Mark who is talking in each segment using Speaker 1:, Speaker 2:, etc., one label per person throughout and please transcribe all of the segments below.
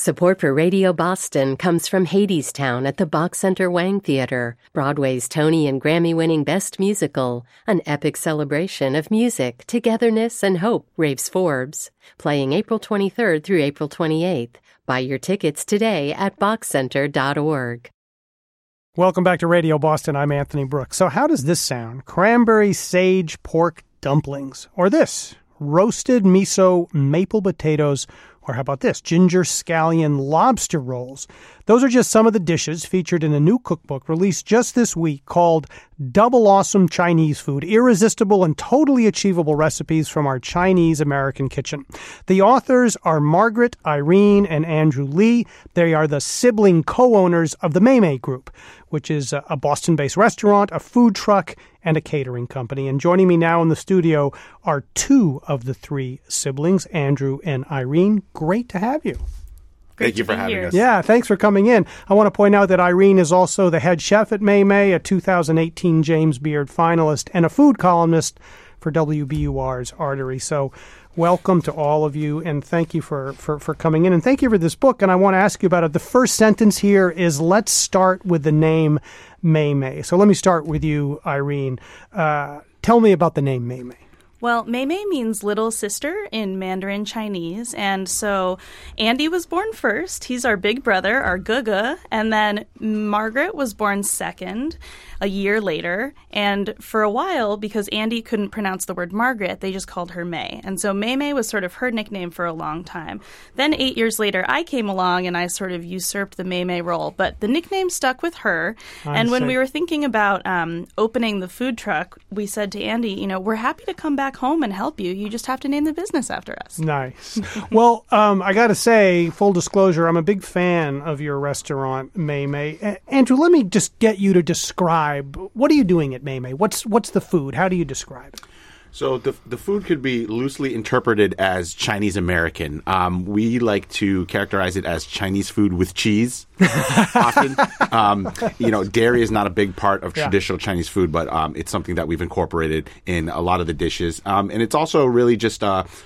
Speaker 1: Support for Radio Boston comes from Hadestown at the Bach Center Wang Theater, Broadway's Tony and Grammy-winning Best Musical, an epic celebration of music, togetherness, and hope, raves Forbes. Playing April 23rd through April 28th. Buy your tickets today at bachcenter.org.
Speaker 2: Welcome back to Radio Boston. I'm Anthony Brooks. So how does this sound? Cranberry sage pork dumplings. Or this, roasted miso maple potatoes. Or how about this, ginger scallion lobster rolls? Those are just some of the dishes featured in a new cookbook released just this week called Double Awesome Chinese Food, Irresistible and Totally Achievable Recipes from Our Chinese-American Kitchen. The authors are Margaret, Irene, and Andrew Lee. They are the sibling co-owners of the Maymay Group, which is a Boston-based restaurant, a food truck, and a catering company. And joining me now in the studio are two of the three siblings, Andrew and Irene. Great to have you.
Speaker 3: Thank you for having us.
Speaker 2: Yeah, thanks for coming in. I want to point out that Irene is also the head chef at Maymay, a 2018 James Beard finalist, and a food columnist for WBUR's Artery. So welcome to all of you, and thank you for coming in. And thank you for this book, and I want to ask you about it. The first sentence here is, let's start with the name Maymay. So let me start with you, Irene. Tell me about the name Maymay.
Speaker 4: Well, Maymay means little sister in Mandarin Chinese, and so Andy was born first. He's our big brother, our Guga, and then Margaret was born second, a year later. And for a while, because Andy couldn't pronounce the word Margaret, they just called her May. And so Maymay was sort of her nickname for a long time. Then 8 years later, I came along and I sort of usurped the Maymay role, but the nickname stuck with her. And when we were thinking about opening the food truck, we said to Andy, we're happy to come back home and help you. You just have to name the business after us.
Speaker 2: Nice. Well, I got to say, full disclosure, I'm a big fan of your restaurant, Maymay. Andrew, let me just get you to describe, what are you doing at Maymay? What's the food? How do you describe it?
Speaker 3: So the food could be loosely interpreted as Chinese American. We like to characterize it as Chinese food with cheese. Often, dairy is not a big part of traditional Chinese food, but it's something that we've incorporated in a lot of the dishes. And it's also really just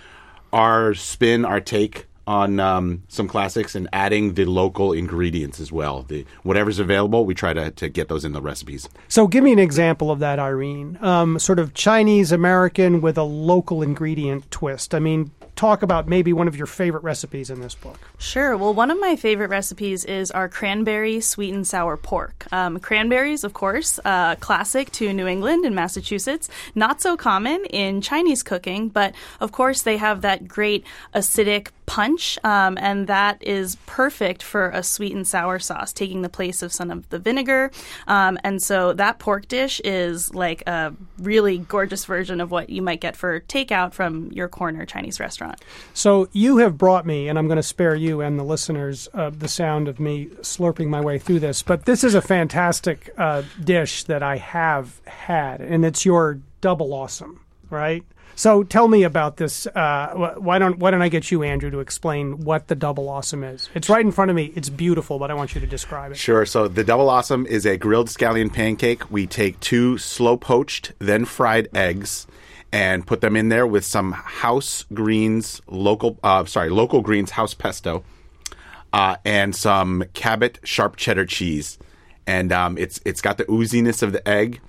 Speaker 3: our spin, our take on some classics, and adding the local ingredients as well. Whatever's available, we try to get those in the recipes.
Speaker 2: So give me an example of that, Irene. Sort of Chinese-American with a local ingredient twist. I mean, talk about maybe one of your favorite recipes in this book.
Speaker 4: Sure. Well, one of my favorite recipes is our cranberry sweet and sour pork. Cranberries, of course, classic to New England and Massachusetts. Not so common in Chinese cooking, but of course they have that great acidic punch, and that is perfect for a sweet and sour sauce, taking the place of some of the vinegar. And so that pork dish is like a really gorgeous version of what you might get for takeout from your corner Chinese restaurant.
Speaker 2: So you have brought me, and I'm going to spare you and the listeners the sound of me slurping my way through this, but this is a fantastic dish that I have had, and it's your Double Awesome, right? So tell me about this. Why don't I get you, Andrew, to explain what the Double Awesome is? It's right in front of me. It's beautiful, but I want you to describe it.
Speaker 3: Sure. So the Double Awesome is a grilled scallion pancake. We take 2 slow poached, then fried eggs, and put them in there with some house greens, local greens house pesto, and some Cabot sharp cheddar cheese. And it's got the ooziness of the egg.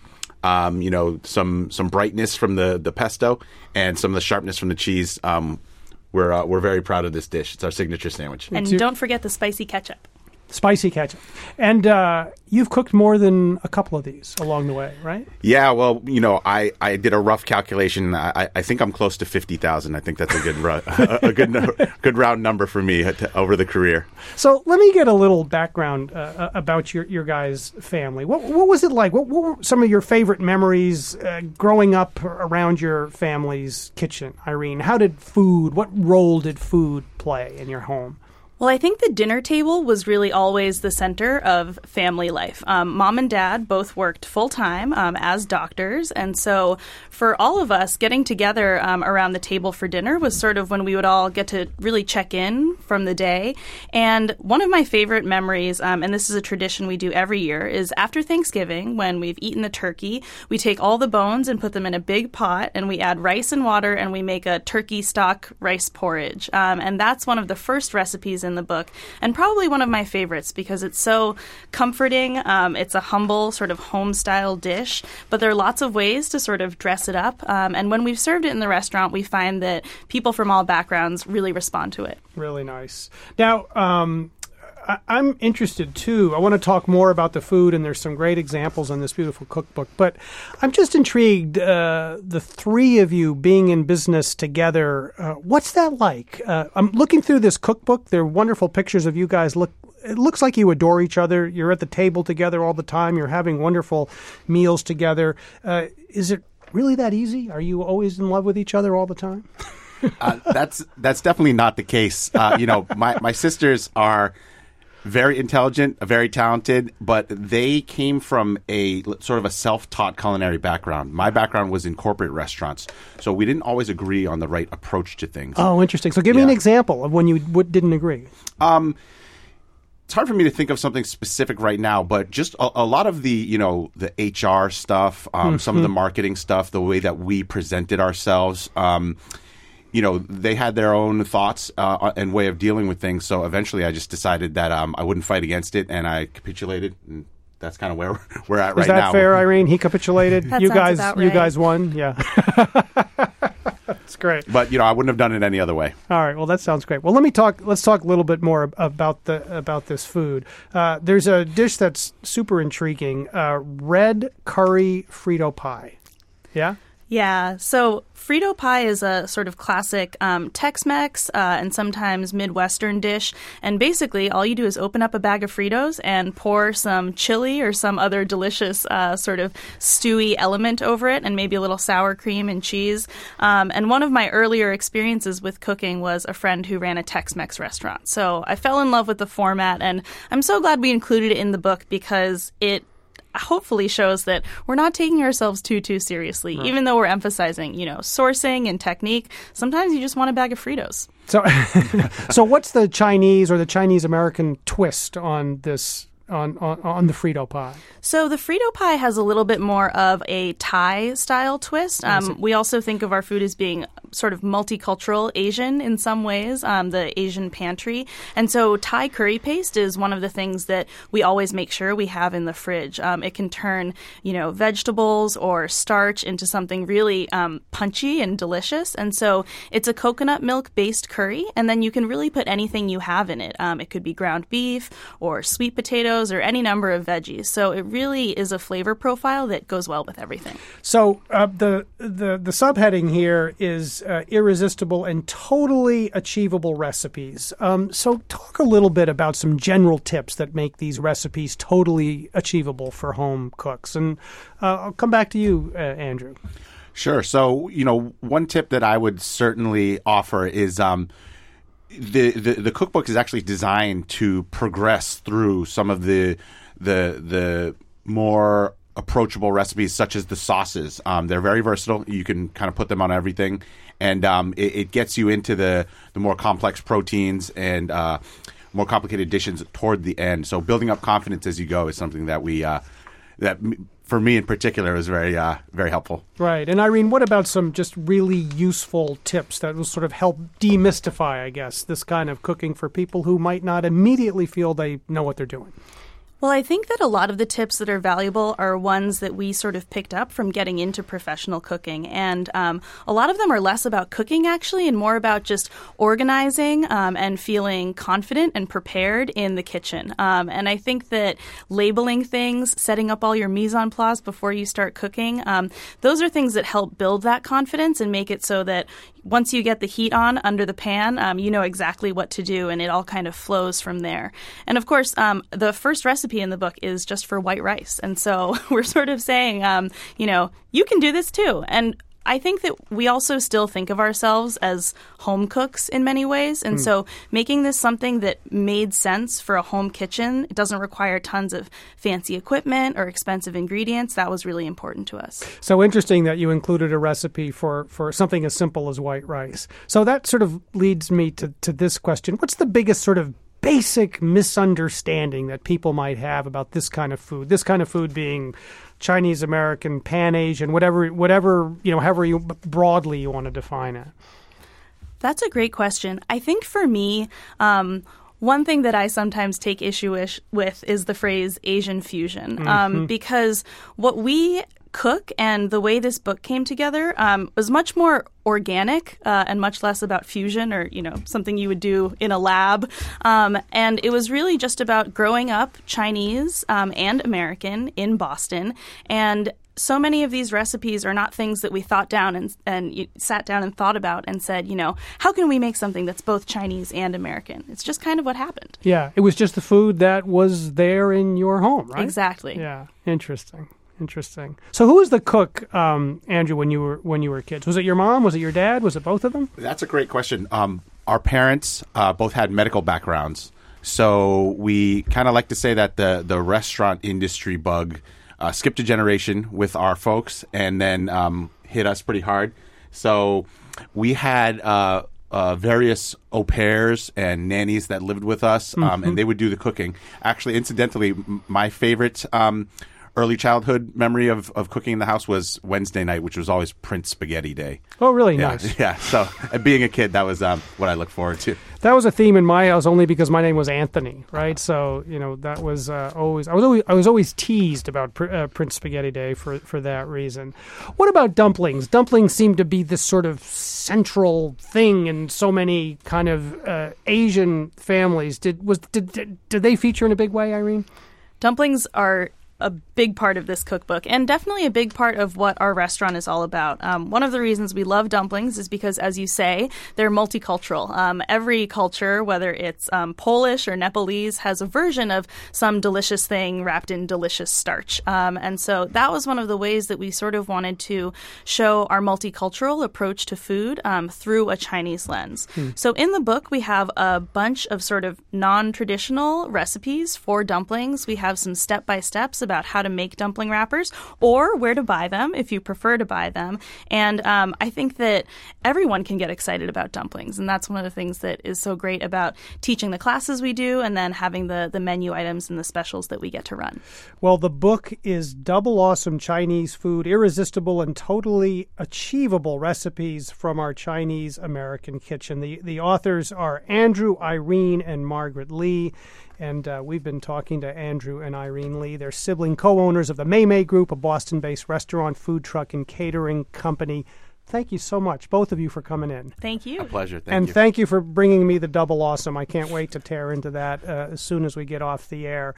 Speaker 3: Some brightness from the pesto and some of the sharpness from the cheese. We're very proud of this dish. It's our signature sandwich.
Speaker 4: And don't forget the spicy ketchup.
Speaker 2: Spicy ketchup. And you've cooked more than a couple of these along the way, right?
Speaker 3: Yeah, well, I did a rough calculation. I think I'm close to 50,000. I think that's a good round number for me over the career.
Speaker 2: So let me get a little background about your guys' family. What was it like? What were some of your favorite memories growing up around your family's kitchen, Irene? What role did food play in your home?
Speaker 4: Well, I think the dinner table was really always the center of family life. Mom and Dad both worked full-time as doctors, and so for all of us, getting together around the table for dinner was sort of when we would all get to really check in from the day. And one of my favorite memories, and this is a tradition we do every year, is after Thanksgiving, when we've eaten the turkey, we take all the bones and put them in a big pot, and we add rice and water, and we make a turkey stock rice porridge. And that's one of the first recipes in in the book, and probably one of my favorites because it's so comforting. It's a humble sort of home-style dish, but there are lots of ways to sort of dress it up. And when we've served it in the restaurant, we find that people from all backgrounds really respond to it.
Speaker 2: Really nice. Now, I'm interested, too. I want to talk more about the food, and there's some great examples in this beautiful cookbook. But I'm just intrigued, the three of you being in business together, what's that like? I'm looking through this cookbook. There are wonderful pictures of you guys. It looks like you adore each other. You're at the table together all the time. You're having wonderful meals together. Is it really that easy? Are you always in love with each other all the time?
Speaker 3: That's definitely not the case. My sisters are very intelligent, very talented, but they came from a sort of a self-taught culinary background. My background was in corporate restaurants, so we didn't always agree on the right approach to things.
Speaker 2: Oh, interesting. So give me an example of when you didn't agree.
Speaker 3: It's hard for me to think of something specific right now, but just a lot of the, the HR stuff, some of the marketing stuff, the way that we presented ourselves, they had their own thoughts and way of dealing with things. So eventually I just decided that I wouldn't fight against it, and I capitulated. And that's kind of where we're at right now.
Speaker 2: Is that fair, Irene? He capitulated.
Speaker 4: That
Speaker 2: you
Speaker 4: sounds
Speaker 2: guys,
Speaker 4: about
Speaker 2: you
Speaker 4: right.
Speaker 2: guys won. Yeah, that's great.
Speaker 3: But I wouldn't have done it any other way.
Speaker 2: All right. Well, that sounds great. Well, let's talk a little bit more about this food. There's a dish that's super intriguing: red curry Frito pie. Yeah.
Speaker 4: Yeah, so Frito pie is a sort of classic Tex-Mex and sometimes Midwestern dish. And basically, all you do is open up a bag of Fritos and pour some chili or some other delicious sort of stewy element over it, and maybe a little sour cream and cheese. And one of my earlier experiences with cooking was a friend who ran a Tex-Mex restaurant. So I fell in love with the format, and I'm so glad we included it in the book because it hopefully shows that we're not taking ourselves too seriously, right. Even though we're emphasizing, sourcing and technique. Sometimes you just want a bag of Fritos.
Speaker 2: So what's the Chinese or the Chinese American twist on this? On the Frito pie?
Speaker 4: So the Frito pie has a little bit more of a Thai-style twist. We also think of our food as being sort of multicultural Asian in some ways, the Asian pantry. And so Thai curry paste is one of the things that we always make sure we have in the fridge. It can turn, vegetables or starch into something really punchy and delicious. And so it's a coconut milk-based curry, and then you can really put anything you have in it. It could be ground beef or sweet potatoes or any number of veggies. So it really is a flavor profile that goes well with everything.
Speaker 2: So the subheading here is irresistible and totally achievable recipes. So talk a little bit about some general tips that make these recipes totally achievable for home cooks. And I'll come back to you, Andrew.
Speaker 3: Sure. So, one tip that I would certainly offer is the cookbook is actually designed to progress through some of the more approachable recipes, such as the sauces. They're very versatile. You can kind of put them on everything, and it gets you into the more complex proteins and more complicated dishes toward the end. So building up confidence as you go is something that for me in particular is very helpful.
Speaker 2: Right. And Irene, what about some just really useful tips that will sort of help demystify, I guess, this kind of cooking for people who might not immediately feel they know what they're doing?
Speaker 4: Well, I think that a lot of the tips that are valuable are ones that we sort of picked up from getting into professional cooking. And a lot of them are less about cooking, actually, and more about just organizing and feeling confident and prepared in the kitchen. And I think that labeling things, setting up all your mise en place before you start cooking, those are things that help build that confidence and make it so that once you get the heat on under the pan, you know exactly what to do, and it all kind of flows from there. And of course, the first recipe in the book is just for white rice. And so we're sort of saying, you can do this too. And I think that we also still think of ourselves as home cooks in many ways. And so making this something that made sense for a home kitchen, it doesn't require tons of fancy equipment or expensive ingredients. That was really important to us.
Speaker 2: So interesting that you included a recipe for something as simple as white rice. So that sort of leads me to this question. What's the biggest sort of basic misunderstanding that people might have about this kind of food? This kind of food being Chinese American, Pan Asian, whatever however you broadly you want to define it.
Speaker 4: That's a great question. I think for me, One thing that I sometimes take issue with is the phrase Asian fusion, because what we cook and the way this book came together was much more organic and much less about fusion or, something you would do in a lab. And it was really just about growing up Chinese and American in Boston. And so many of these recipes are not things that we thought down and you sat down and thought about and said, how can we make something that's both Chinese and American? It's just kind of what happened.
Speaker 2: Yeah, it was just the food that was there in your home, right?
Speaker 4: Exactly.
Speaker 2: Yeah, interesting. So who was the cook, Andrew, when you were kids? Was it your mom? Was it your dad? Was it both of them?
Speaker 3: That's a great question. Our parents both had medical backgrounds, so we kind of like to say that the restaurant industry bug skipped a generation with our folks and then hit us pretty hard. So we had various au pairs and nannies that lived with us, and they would do the cooking. Actually, incidentally, my favorite early childhood memory of cooking in the house was Wednesday night, which was always Prince Spaghetti Day.
Speaker 2: Oh, really?
Speaker 3: Yeah,
Speaker 2: Nice.
Speaker 3: Yeah. So being a kid, that was what I look forward to.
Speaker 2: That was a theme in my house only because my name was Anthony, right? So that was always I was always teased about Prince Spaghetti Day for that reason. What about dumplings? Dumplings seem to be this sort of central thing in so many kind of Asian families. Did they feature in a big way, Irene?
Speaker 4: Dumplings are a big part of this cookbook and definitely a big part of what our restaurant is all about. One of the reasons we love dumplings is because, as you say, they're multicultural. Every culture, whether it's Polish or Nepalese, has a version of some delicious thing wrapped in delicious starch. And so that was one of the ways that we sort of wanted to show our multicultural approach to food through a Chinese lens. So in the book, we have a bunch of sort of non-traditional recipes for dumplings. We have some step-by-steps about how to make dumpling wrappers or where to buy them if you prefer to buy them. And I think that everyone can get excited about dumplings. And that's one of the things that is so great about teaching the classes we do and then having the menu items and the specials that we get to run.
Speaker 2: Well, the book is Double Awesome Chinese Food, Irresistible and Totally Achievable Recipes from Our Chinese American Kitchen. The authors are Andrew, Irene, and Margaret Lee. And we've been talking to Andrew and Irene Lee. They're sibling co-owners of the May Group, a Boston-based restaurant, food truck, and catering company. Thank you so much, both of you, for coming in.
Speaker 4: Thank you.
Speaker 3: A pleasure.
Speaker 2: And thank you for bringing me the Double Awesome. I can't wait to tear into that as soon as we get off the air.